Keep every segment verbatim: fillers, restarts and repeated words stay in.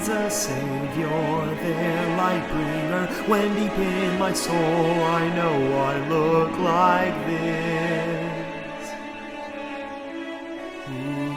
as a savior, their light bringer, when deep in my soul I know I look like this. Ooh.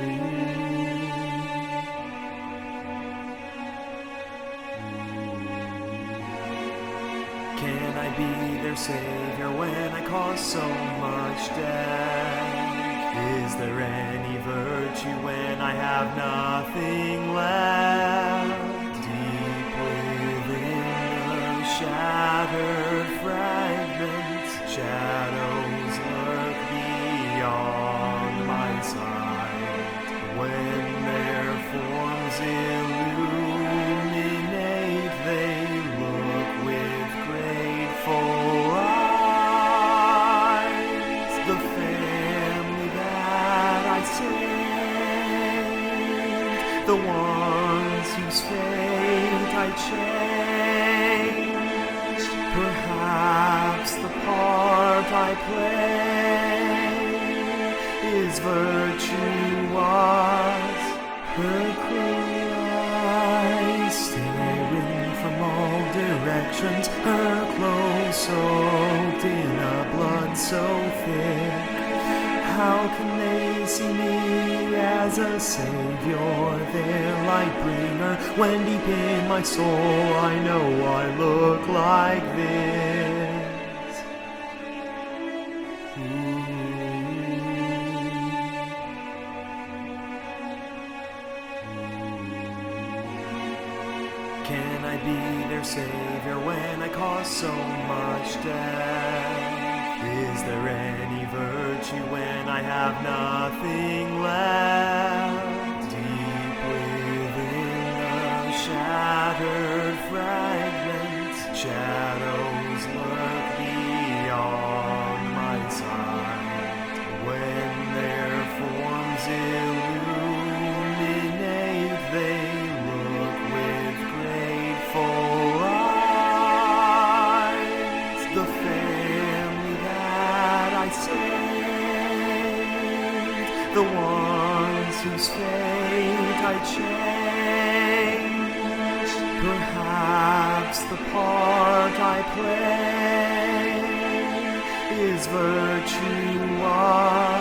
Can I be their savior when I cause so much death? Is there any virtue when I have nothing left? Deep within the shattered fragments, shadows lurk beyond my sight. When their forms illuminate, they look with grateful eyes. The family that I saved, the ones whose fate I changed, perhaps the part I play is virtuous. Her cruel eyes staring from all directions, her clothes soaked in a blood so thick. How can they see me as a savior, their light bringer, when deep in my soul I know I look like this? Ooh. Can I be their savior when I cause so much death? Is there any virtue when I have nothing left? Deep within the shattered fragments, shadows lurk beyond my sight. When their forms illuminate, they look with grateful eyes. The family that I saved, the ones whose fate I changed, perhaps the part I play is virtuous.